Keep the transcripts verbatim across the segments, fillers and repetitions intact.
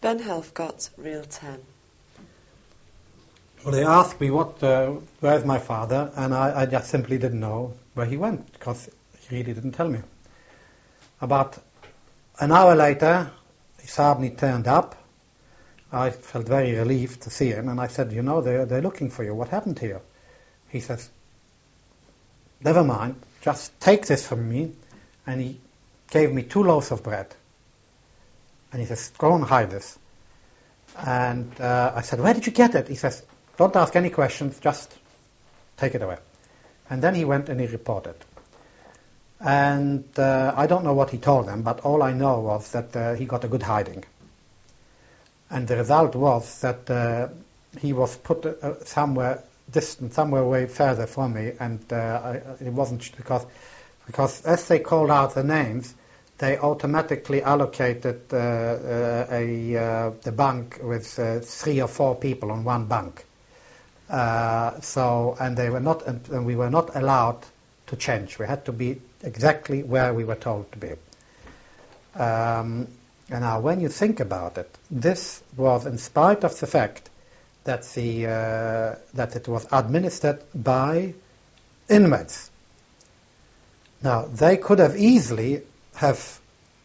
Sven Helfgott, Real ten. Well, they asked me, what, uh, where's my father? And I, I just simply didn't know where he went, because he really didn't tell me. About an hour later, he suddenly turned up. I felt very relieved to see him, and I said, you know, they're, they're looking for you. What happened to you? He says, never mind, just take this from me. And he gave me two loaves of bread. And he says, go and hide this. And uh, I said, where did you get it? He says, don't ask any questions, just take it away. And then he went and he reported. And uh, I don't know what he told them, but all I know was that uh, he got a good hiding. And the result was that uh, he was put uh, somewhere distant, somewhere way further from me, and uh, I, it wasn't because, because as they called out the names, they automatically allocated uh, uh, a uh, the bunk with uh, three or four people on one bunk. Uh, so, and they were not, and we were not allowed to change. We had to be exactly where we were told to be. Um, and now, when you think about it, this was in spite of the fact that the uh, that it was administered by inmates. Now, they could have easily have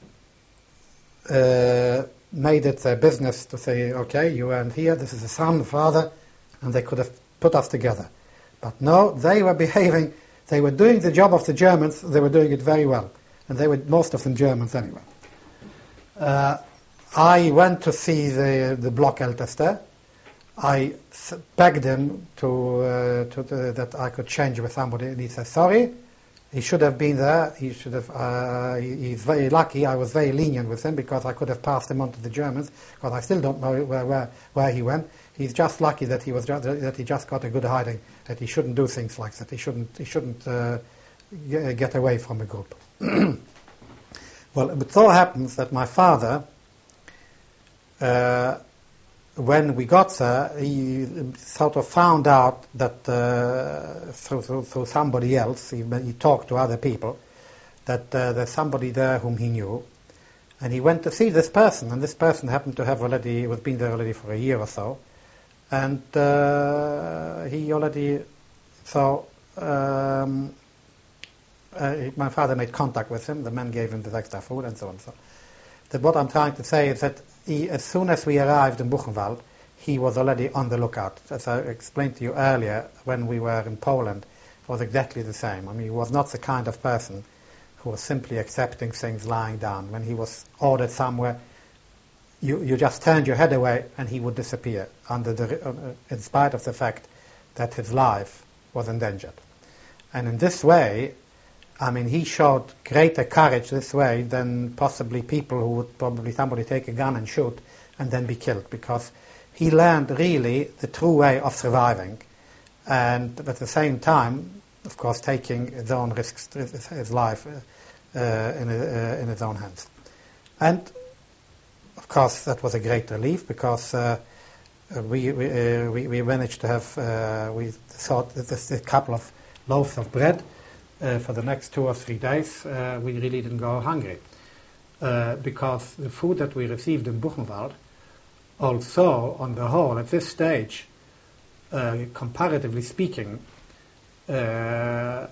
uh, made it their business to say, okay, you weren't here, this is the son, the father, and they could have put us together. But no, they were behaving, they were doing the job of the Germans, they were doing it very well. And they were, most of them, Germans anyway. Uh, I went to see the, the Blockälteste. I begged him to, uh, to the, that I could change with somebody, and he said, sorry, he should have been there. He should have. Uh, he, he's very lucky. I was very lenient with him because I could have passed him on to the Germans. Because I still don't know where where, where he went. He's just lucky that he was just, that he just got a good hiding. That he shouldn't do things like that. He shouldn't. He shouldn't uh, get away from a group. Well, it so happens that my father, uh, when we got there, he sort of found out that uh, through, through, through somebody else, he, he talked to other people, that uh, there's somebody there whom he knew, and he went to see this person, and this person happened to have already, was been there already for a year or so, and uh, he already, so um, uh, my father made contact with him, the man gave him the extra food, and so on. So that what I'm trying to say is that He, as soon as we arrived in Buchenwald, he was already on the lookout. As I explained to you earlier, when we were in Poland, it was exactly the same. I mean, he was not the kind of person who was simply accepting things lying down. When he was ordered somewhere, you, you just turned your head away and he would disappear, under the, uh, in spite of the fact that his life was endangered. And in this way, I mean, he showed greater courage this way than possibly people who would probably somebody take a gun and shoot and then be killed, because he learned really the true way of surviving, and at the same time, of course, taking his own risks, his life uh, in, uh, in his own hands. And of course, that was a great relief, because uh, we we, uh, we we managed to have uh, we thought that this, a couple of loaves of bread. Uh, for the next two or three days, uh, we really didn't go hungry. Uh, because the food that we received in Buchenwald, also, on the whole, at this stage, uh, comparatively speaking, uh,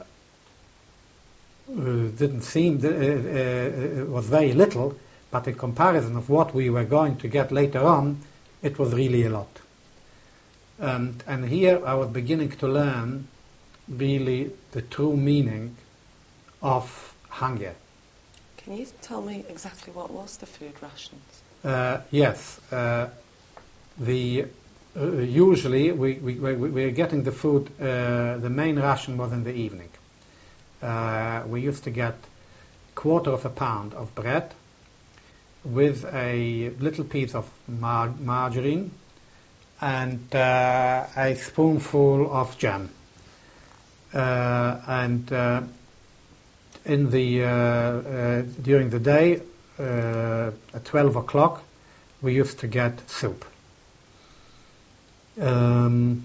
didn't seem, th- uh, uh, it was very little, but in comparison of what we were going to get later on, it was really a lot. And, and here I was beginning to learn really the true meaning of hunger. Can you tell me exactly what was the food rations? Uh, yes, uh, the uh, usually we we we we're getting the food. Uh, the main ration was in the evening. Uh, we used to get quarter of a pound of bread with a little piece of mar- margarine and uh, a spoonful of jam. Uh, and uh, in the uh, uh, during the day, uh, at twelve o'clock, we used to get soup. Um,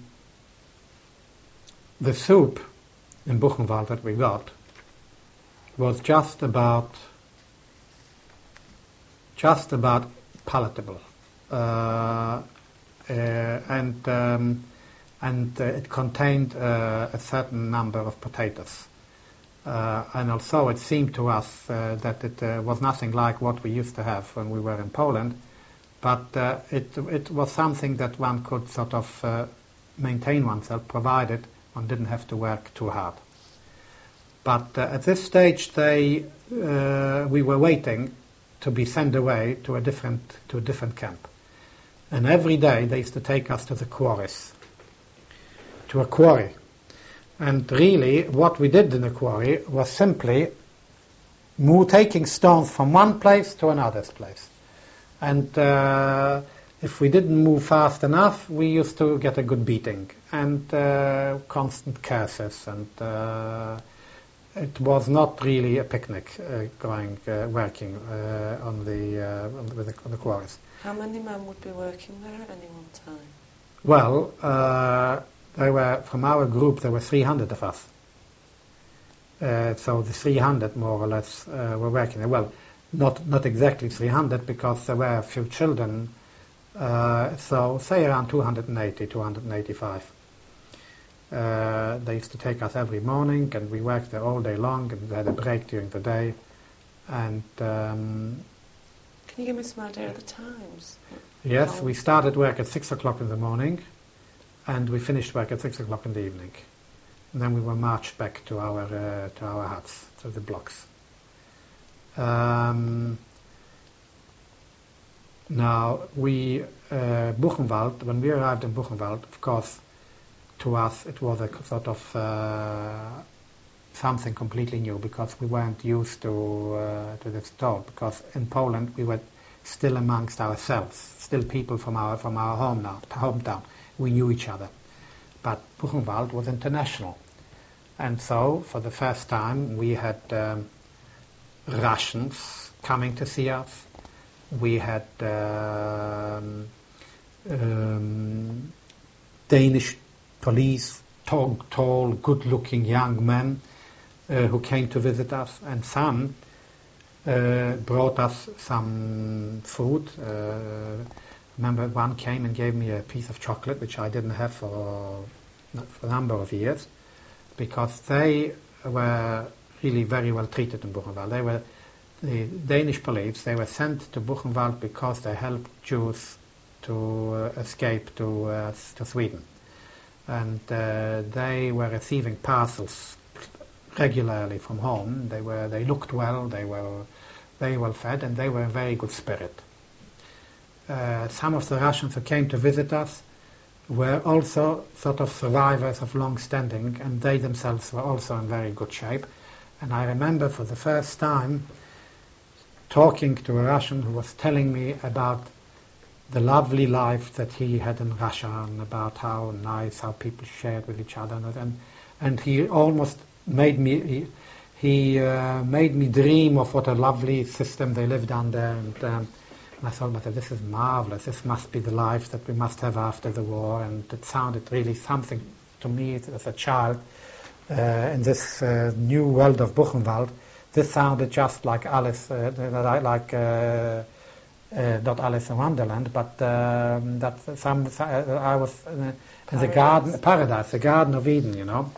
the soup in Buchenwald that we got was just about just about palatable. Uh, uh, uh, and um, and uh, it contained uh, a certain number of potatoes. Uh, and also it seemed to us uh, that it uh, was nothing like what we used to have when we were in Poland, but uh, it it was something that one could sort of uh, maintain oneself, provided one didn't have to work too hard. But uh, at this stage, they uh, we were waiting to be sent away to a different to a different camp, and every day they used to take us to the quarries, to a quarry. And really, what we did in the quarry was simply move, taking stones from one place to another place. And uh, if we didn't move fast enough, we used to get a good beating and uh, constant curses. And uh, it was not really a picnic uh, going, uh, working uh, on the, uh, on the, with the, on the quarries. How many men would be working there at any one time? Well, uh, There were, from our group, there were three hundred of us. Uh, so the three hundred, more or less, uh, were working there. Well, not not exactly three hundred, because there were a few children. Uh, so say around two hundred eighty, two hundred eighty-five. Uh, they used to take us every morning, and we worked there all day long, and we had a break during the day. And um, can you give me some idea of the times? Yes, we started work at six o'clock in the morning. And we finished work at six o'clock in the evening. And then we were marched back to our uh, to our huts, to the blocks. Um, now, we, uh, Buchenwald, when we arrived in Buchenwald, of course, to us it was a sort of uh, something completely new, because we weren't used to uh, to this at all. Because in Poland we were still amongst ourselves, still people from our from our home now, hometown. We knew each other. But Buchenwald was international. And so, for the first time, we had um, Russians coming to see us. We had um, um, Danish police, tall, tall, good-looking young men uh, who came to visit us. And some uh, brought us some food. Uh, Remember, one came and gave me a piece of chocolate, which I didn't have for, for a number of years, because they were really very well treated in Buchenwald. They were the Danish police. They were sent to Buchenwald because they helped Jews to uh, escape to uh, to Sweden, and uh, they were receiving parcels regularly from home. They were they looked well. They were very well fed, and they were in very good spirit. Uh, some of the Russians who came to visit us were also sort of survivors of long standing, and they themselves were also in very good shape. And I remember for the first time talking to a Russian who was telling me about the lovely life that he had in Russia, and about how nice, how people shared with each other, and and he almost made me he, he uh, made me dream of what a lovely system they lived under. And um, And I thought, this is marvelous. This must be the life that we must have after the war. And it sounded really something to me as a child uh, in this uh, new world of Buchenwald. This sounded just like Alice, uh, like uh, uh, not Alice in Wonderland, but um, that some I was in, in the garden, paradise, the Garden of Eden. You know,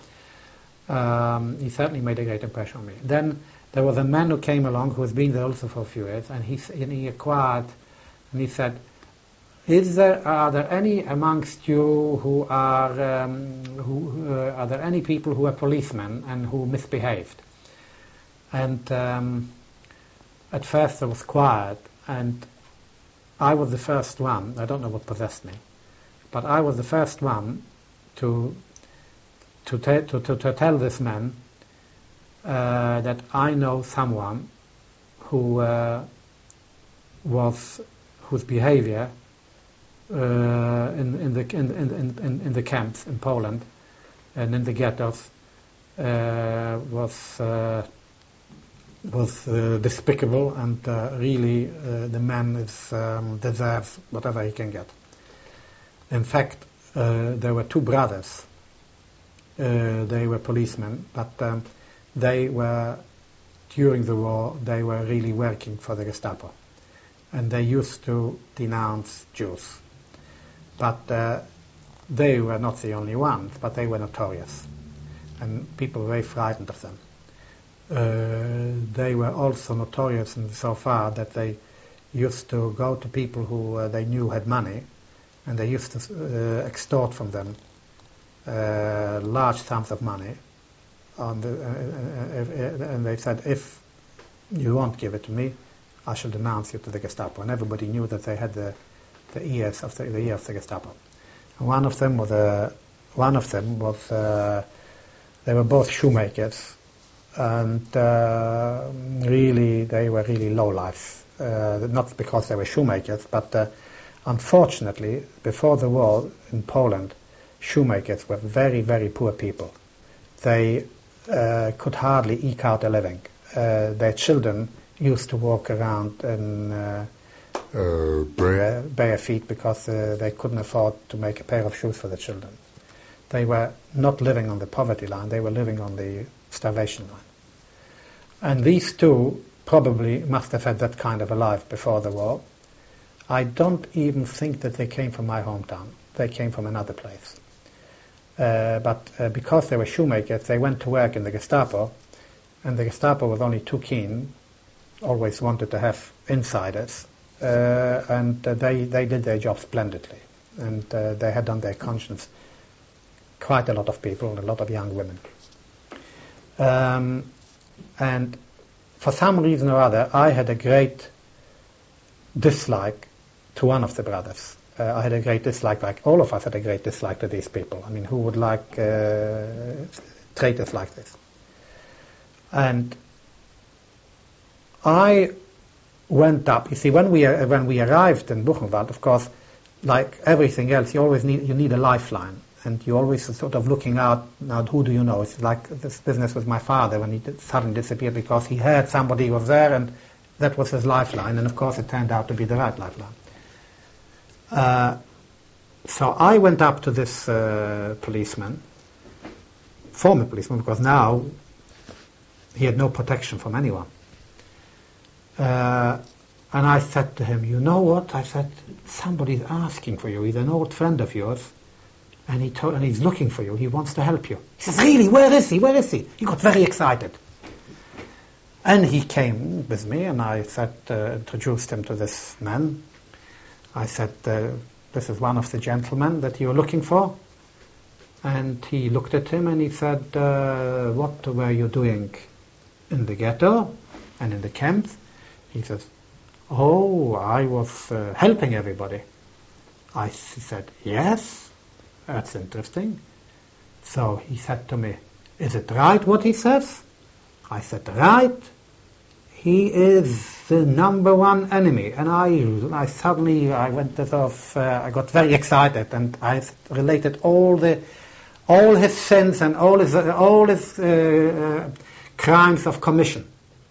um, he certainly made a great impression on me. Then there was a man who came along who has been there also for a few years, and he, and he acquired, and he said, "Is there are there any amongst you who are um, who uh, are there any people who are policemen and who misbehaved?" And um, at first there was quiet, and I was the first one. I don't know what possessed me, but I was the first one to to te- to, to, to tell this man. Uh, that I know someone who uh, was whose behavior uh, in, in the in, in, in, in the camps in Poland and in the ghettos uh, was uh, was uh, despicable, and uh, really uh, the man is um, deserves whatever he can get. In fact, uh, there were two brothers. Uh, they were policemen, but um, they were, during the war, they were really working for the Gestapo. and they used to denounce Jews. But uh, they were not the only ones, but they were notorious, and people were very frightened of them. Uh, they were also notorious in so far that they used to go to people who uh, they knew had money, and they used to uh, extort from them uh, large sums of money. On the, uh, uh, uh, and they said, if you won't give it to me, I shall denounce you to the Gestapo. And everybody knew that they had the, the ears of the, the ear of the Gestapo. And one of them was a, one of them was uh, they were both shoemakers, and uh, really they were really low life. Uh, not because they were shoemakers, but uh, unfortunately, before the war in Poland, shoemakers were very, very poor people. They uh, could hardly eke out a living. Uh, their children used to walk around in uh, uh, bare, bare feet because uh, they couldn't afford to make a pair of shoes for the children. They were not living on the poverty line, they were living on the starvation line. And these two probably must have had that kind of a life before the war. I don't even think that they came from my hometown. They came from another place. Uh, but uh, because they were shoemakers, they went to work in the Gestapo, and the Gestapo was only too keen, always wanted to have insiders, uh, and uh, they, they did their job splendidly. And uh, they had on their conscience quite a lot of people, a lot of young women. Um, and for some reason or other, I had a great dislike to one of the brothers. Uh, I had a great dislike, like all of us had a great dislike to these people. I mean, who would like uh, traitors like this? And I went up. You see, when we uh, when we arrived in Buchenwald, of course, like everything else, you always need you need a lifeline, and you always sort of looking out. Now, who do you know? It's like this business with my father when he did, suddenly disappeared because he heard somebody was there, and that was his lifeline. And of course, it turned out to be the right lifeline. Uh, so I went up to this uh, policeman, former policeman, because now he had no protection from anyone. Uh, and I said to him, you know what? I said, somebody's asking for you. He's an old friend of yours, and, he to- and he's looking for you. He wants to help you. He says, really? Where is he? Where is he? He got very excited. And he came with me, and I said, uh, introduced him to this man. I said, uh, this is one of the gentlemen that you're looking for. And he looked at him and he said, uh, what were you doing in the ghetto and in the camps? He says, oh, I was uh, helping everybody. I he said, yes, that's interesting. So he said to me, is it right what he says? I said, right. He is the number one enemy. And I, I suddenly, I went sort of, uh, I got very excited, and I related all the, all his sins and all his, uh, all his uh, uh, crimes of commission.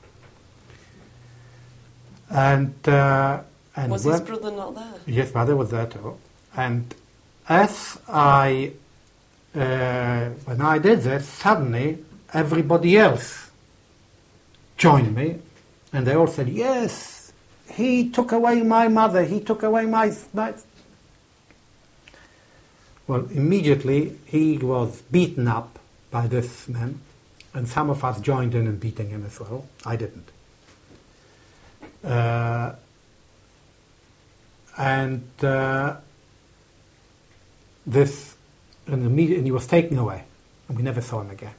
And, uh, and was when, his brother not there? His brother was there too. And as I, uh, when I did this, suddenly everybody else joined me. And they all said, yes, he took away my mother, he took away my, my... Well, immediately he was beaten up by this man, and some of us joined in in beating him as well. I didn't. Uh, and uh, this, and, immediately, and he was taken away, and we never saw him again.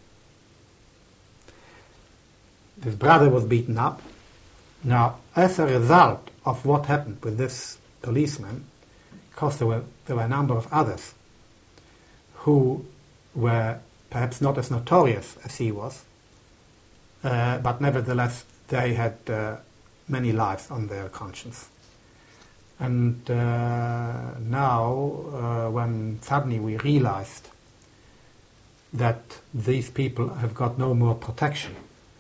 His brother was beaten up. Now, as a result of what happened with this policeman, because there were there were a number of others who were perhaps not as notorious as he was, uh, but nevertheless they had uh, many lives on their conscience. And uh, now, uh, when suddenly we realized that these people have got no more protection,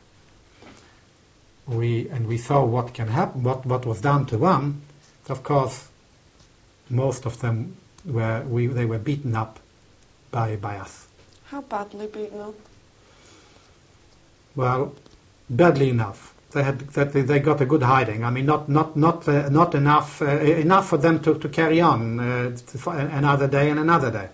we and we saw what can happen, what, what was done to one. Of course, most of them were we they were beaten up by by us. How badly beaten up? Well, badly enough. they had that they, they got a good hiding. I mean, not not not uh, not enough uh, enough for them to, to carry on uh, for another day and another day.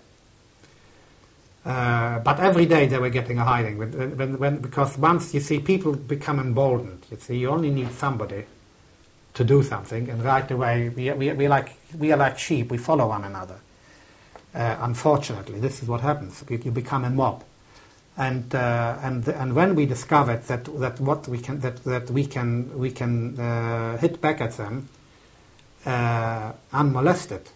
Uh, but every day they were getting a hiding when, when, when, because once you see people become emboldened, you see you only need somebody to do something, and right away we we we like we are like sheep. We follow one another. Uh, unfortunately, this is what happens. You, you become a mob, and uh, and and when we discovered that that what we can that that we can we can uh, hit back at them uh, unmolested,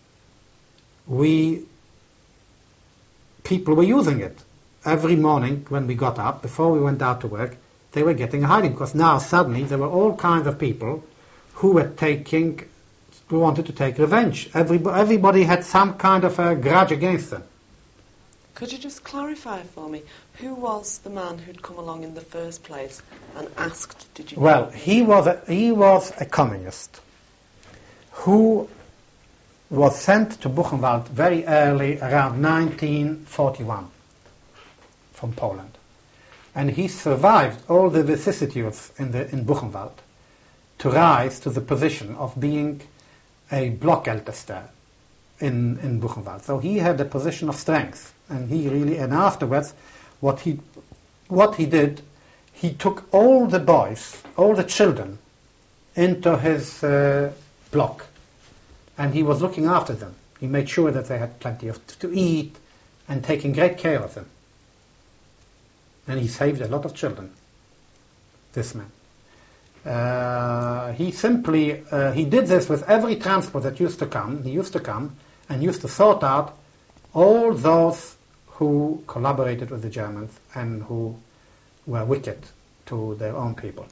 we people were using it every morning when we got up before we went out to work. They were getting a hiding because now suddenly there were all kinds of people who were taking. We wanted to take revenge. Everybody, everybody had some kind of a grudge against them. Could you just clarify for me, who was the man who'd come along in the first place and asked, did you... Well, he was a, he was a communist who was sent to Buchenwald very early, around nineteen forty-one, from Poland. And he survived all the vicissitudes in, the, in Buchenwald to rise to the position of being a Blockältester in, in Buchenwald. So he had a position of strength, and he really, and afterwards, what he, what he did, he took all the boys, all the children, into his uh, block, and he was looking after them. He made sure that they had plenty of to eat, and taking great care of them. And he saved a lot of children, this man. Uh, he simply, uh, he did this with every transport that used to come. He used to come and used to sort out all those who collaborated with the Germans and who were wicked to their own people.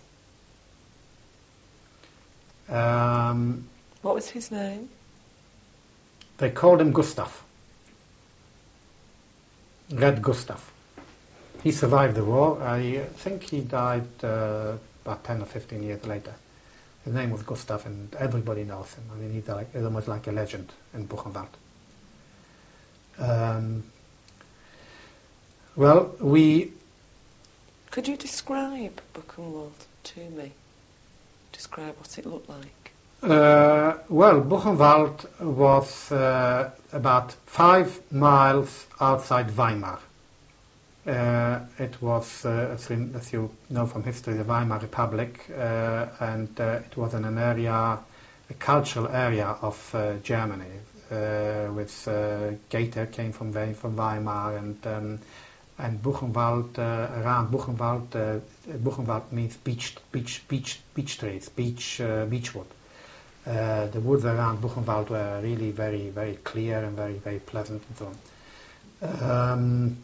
Um, what was his name? They called him Gustav. Red Gustav. He survived the war. I think he died uh, about ten or fifteen years later. His name was Gustav, and everybody knows him. I mean, he's like, he's almost like a legend in Buchenwald. Um, well, we... Could you describe Buchenwald to me? Describe what it looked like. Uh, well, Buchenwald was uh, about five miles outside Weimar. Uh, it was, uh, as, in, as you know from history, the Weimar Republic, uh, and uh, it was in an area, a cultural area of uh, Germany, uh, with uh, Goethe came from from Weimar, and um, and Buchenwald, uh, around Buchenwald, uh, Buchenwald means beach, beach, beach, beach trees, beach, uh, beechwood. Uh, the woods around Buchenwald were really very, very clear and very, very pleasant and so on. Um,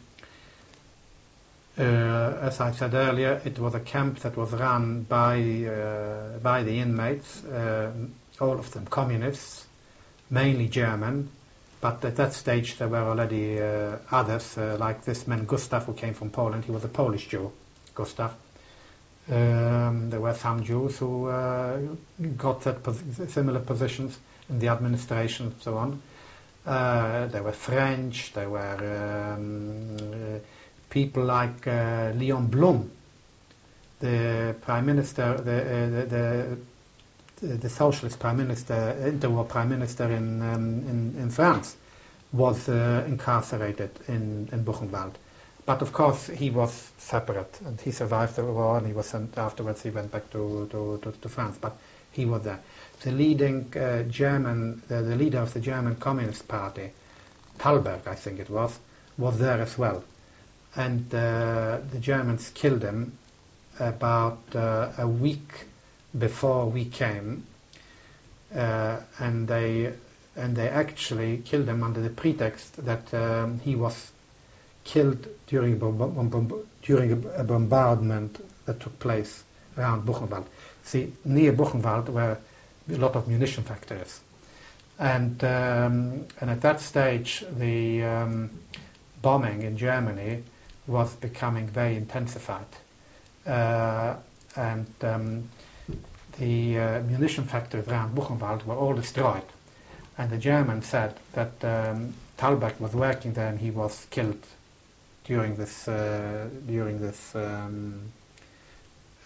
Uh, as I said earlier, it was a camp that was run by uh, by the inmates, uh, all of them communists, mainly German, but at that stage there were already uh, others, uh, like this man Gustav, who came from Poland. He was a Polish Jew, Gustav. Um, there were some Jews who uh, got that pos similar positions in the administration and so on. Uh, there were French, there were um, uh, people like uh, Leon Blum, the prime minister, the, uh, the, the the socialist prime minister, interwar prime minister in um, in, in France, was uh, incarcerated in, in Buchenwald. But of course he was separate, and he survived the war, and he was sent afterwards. He went back to to, to, to France, but he was there. The leading uh, German, uh, the leader of the German Communist Party, Thalberg, I think it was, was there as well. And uh, the Germans killed him about uh, a week before we came, uh, and they and they actually killed him under the pretext that um, he was killed during a, bomb during a bombardment that took place around Buchenwald. See, near Buchenwald were a lot of munition factories, and um, and at that stage the um, bombing in Germany was becoming very intensified, uh, and um, the uh, munition factories around Buchenwald were all destroyed, and the Germans said that um, Thalberg was working there and he was killed during this uh, during this um,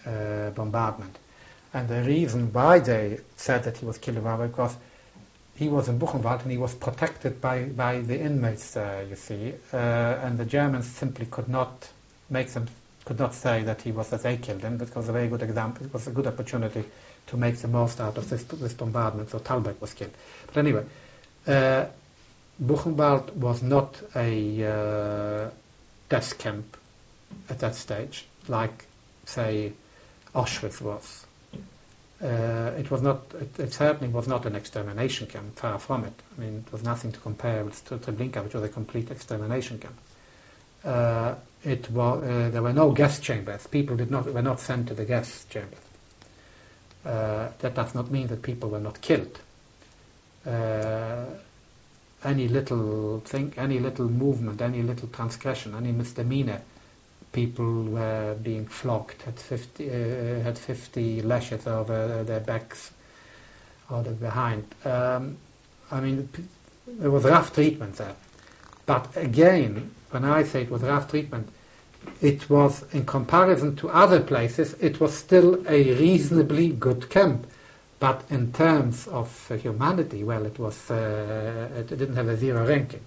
uh, bombardment. And the reason why they said that he was killed was because he was in Buchenwald and he was protected by, by the inmates there, you see. Uh, and the Germans simply could not make them, could not say that he was that they killed him, but it was a very good example. It was a good opportunity to make the most out of this, this bombardment, so Thalberg was killed. But anyway, uh, Buchenwald was not a uh, death camp at that stage, like, say, Auschwitz was. Uh, it was not. It, it certainly was not an extermination camp. Far from it. I mean, it was nothing to compare with Treblinka, which was a complete extermination camp. Uh, it was. Uh, there were no gas chambers. People did not were not sent to the gas chambers. Uh, that does not mean that people were not killed. Uh, any little thing, any little movement, any little transgression, any misdemeanor, people were being flogged, had fifty, uh, had fifty lashes over their backs or behind. Um, I mean, it was rough treatment there. But again, when I say it was rough treatment, it was, in comparison to other places, it was still a reasonably good camp. But in terms of uh, humanity, well, it was uh, it didn't have a zero ranking.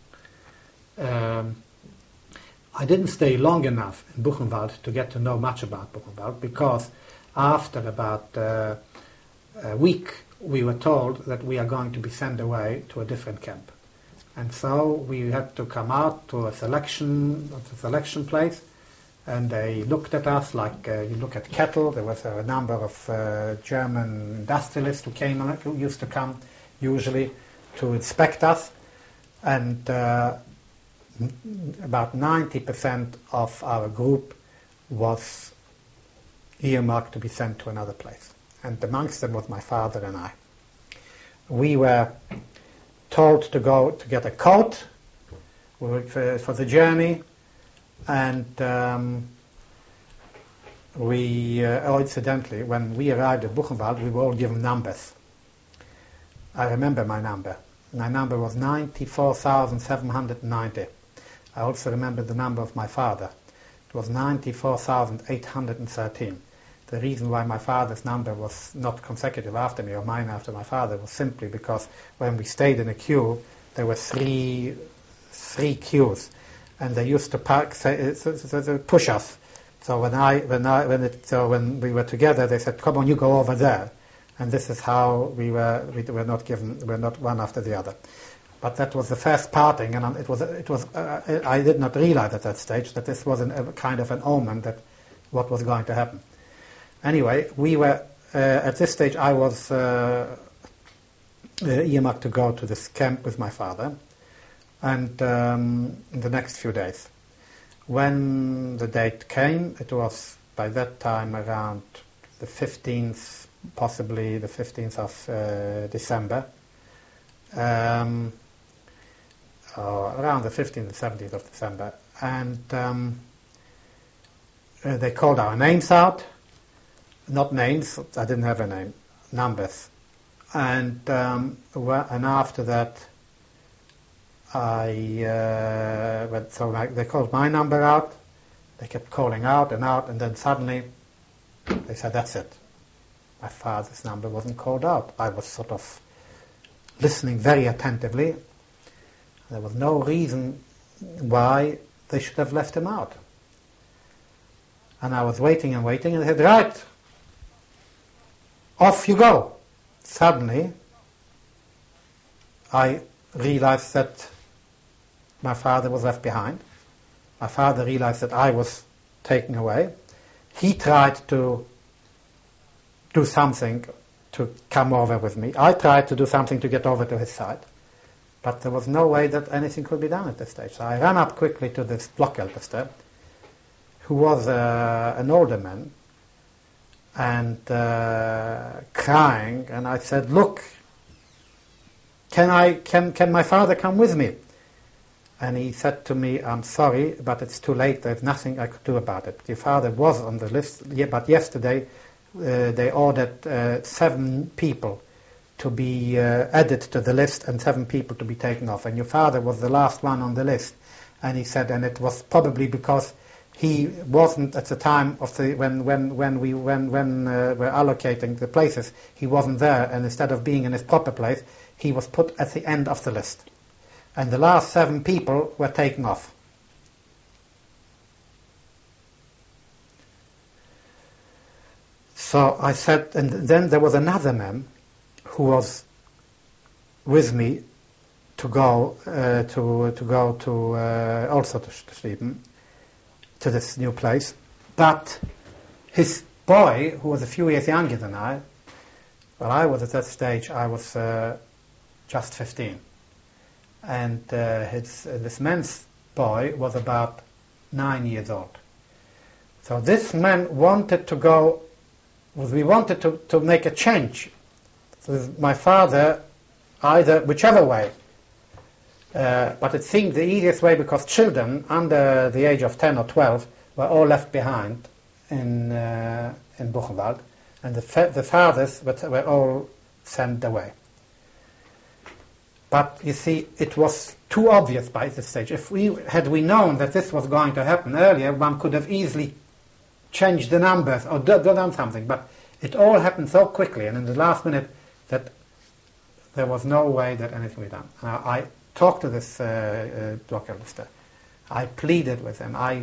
Um, I didn't stay long enough in Buchenwald to get to know much about Buchenwald, because after about uh, a week we were told that we are going to be sent away to a different camp. And so we had to come out to a selection, a selection place, and they looked at us like uh, you look at cattle. There was a number of uh, German industrialists who came, who used to come usually to inspect us, and uh, about ninety percent of our group was earmarked to be sent to another place. And amongst them was my father and I. We were told to go to get a coat for, for the journey, and um, we, uh, oh, incidentally, when we arrived at Buchenwald, we were all given numbers. I remember my number. My number was ninety-four thousand seven hundred ninety. I also remember the number of my father. It was ninety-four thousand eight hundred thirteen. The reason why my father's number was not consecutive after me or mine after my father was simply because when we stayed in a queue, there were three three queues, and they used to park, say, so, so, so push us. So when I when I when it so when we were together, they said, "Come on, you go over there," and this is how we were we were not given we were not one after the other. But that was the first parting, and it was it was uh, I did not realize at that stage that this was an, a kind of an omen that what was going to happen. Anyway, we were uh, at this stage. I was uh, uh, earmarked to go to this camp with my father, and um, in the next few days, when the date came, it was by that time around the fifteenth, possibly the fifteenth of uh, December. Um, uh, around the fifteenth and seventeenth of December, and um, uh, they called our names out. Not names, I didn't have a name, numbers. And um, and after that, I uh, went, so I, they called my number out. They kept calling out and out, and then suddenly they said, "That's it." My father's number wasn't called out. I was sort of listening very attentively. There was no reason why they should have left him out. And I was waiting and waiting, and they said, "Right, off you go." Suddenly, I realized that my father was left behind. My father realized that I was taken away. He tried to do something to come over with me. I tried to do something to get over to his side. But there was no way that anything could be done at this stage. So I ran up quickly to this Blockälteste, who was uh, an older man, and uh, crying, and I said, "Look, can I, can, can my father come with me?" And he said to me, "I'm sorry, but it's too late. There's nothing I could do about it. Your father was on the list, yeah, but yesterday uh, they ordered uh, seven people to be uh, added to the list and seven people to be taken off. And your father was the last one on the list." And he said, and it was probably because he wasn't at the time of the when when when we when when uh, we're allocating the places. He wasn't there, and instead of being in his proper place, he was put at the end of the list, and the last seven people were taken off. So I said, and then there was another man who was with me to go uh, to to go to uh, also to Sweden, to this new place, but his boy, who was a few years younger than I, well, I was at that stage, I was uh, just fifteen, and uh, his uh, this man's boy was about nine years old. So this man wanted to go. We wanted to, to make a change. So my father, either whichever way, uh, but it seemed the easiest way because children under the age of ten or twelve were all left behind in uh, in Buchenwald, and the fa- the fathers were, were all sent away. But you see, it was too obvious by this stage. If we had we known that this was going to happen earlier, one could have easily changed the numbers or do, do done something. But it all happened so quickly and in the last minute that there was no way that anything would be done. Now, I talked to this uh, uh, Doctor Lister. I pleaded with him. I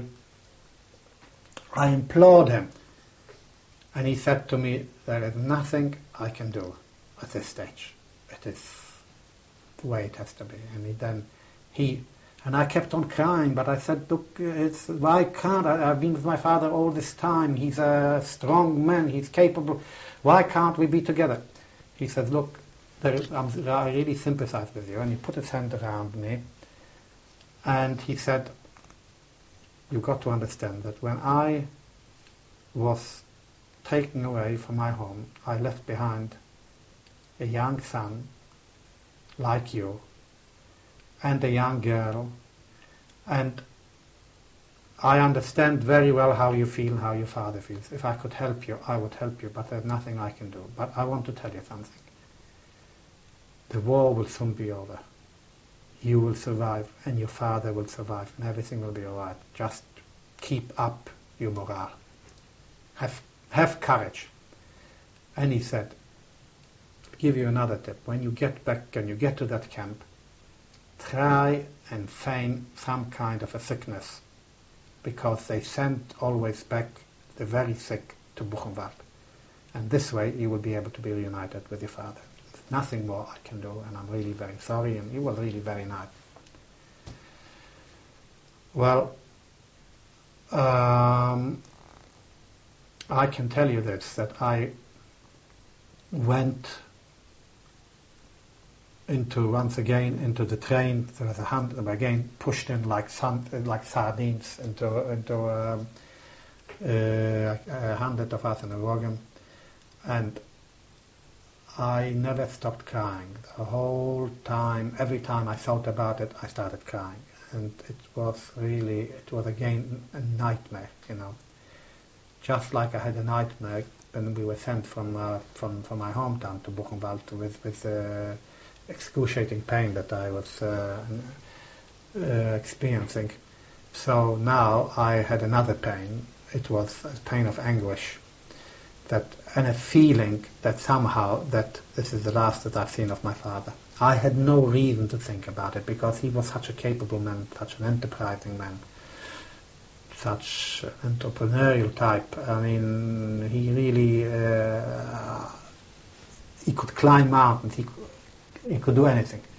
I implored him. And he said to me, there is nothing I can do at this stage. It is the way it has to be. And he then, he, and I kept on crying, but I said, look, it's, why can't I? I've been with my father all this time. He's a strong man. He's capable. Why can't we be together? He said, look, there is, I'm, I really sympathize with you. And he put his hand around me. And he said, you've got to understand that when I was taken away from my home, I left behind a young son like you and a young girl, and I understand very well how you feel, how your father feels. If I could help you, I would help you, but there's nothing I can do. But I want to tell you something. The war will soon be over. You will survive, and your father will survive, and everything will be all right. Just keep up your morale. Have have courage. And he said, I'll give you another tip. When you get back and you get to that camp, try and feign some kind of a sickness, because they send always back the very sick to Buchenwald. And this way you will be able to be reunited with your father. There's nothing more I can do, and I'm really very sorry, and you were really very nice. Well, um, I can tell you this, that I went into, once again, into the train. There was a hand, again, pushed in like sun, like sardines into, into um, uh, a hundred of us in a wagon. And I never stopped crying. The whole time, every time I thought about it, I started crying. And it was really, it was again a nightmare, you know. Just like I had a nightmare when we were sent from uh, from from my hometown to Buchenwald with with uh, excruciating pain that I was uh, uh, experiencing. So now I had another pain. It was a pain of anguish, that and a feeling that somehow that this is the last that I've seen of my father. I had no reason to think about it because he was such a capable man, such an enterprising man, such an entrepreneurial type. I mean, he really uh, he could climb mountains. He could, he could do anything.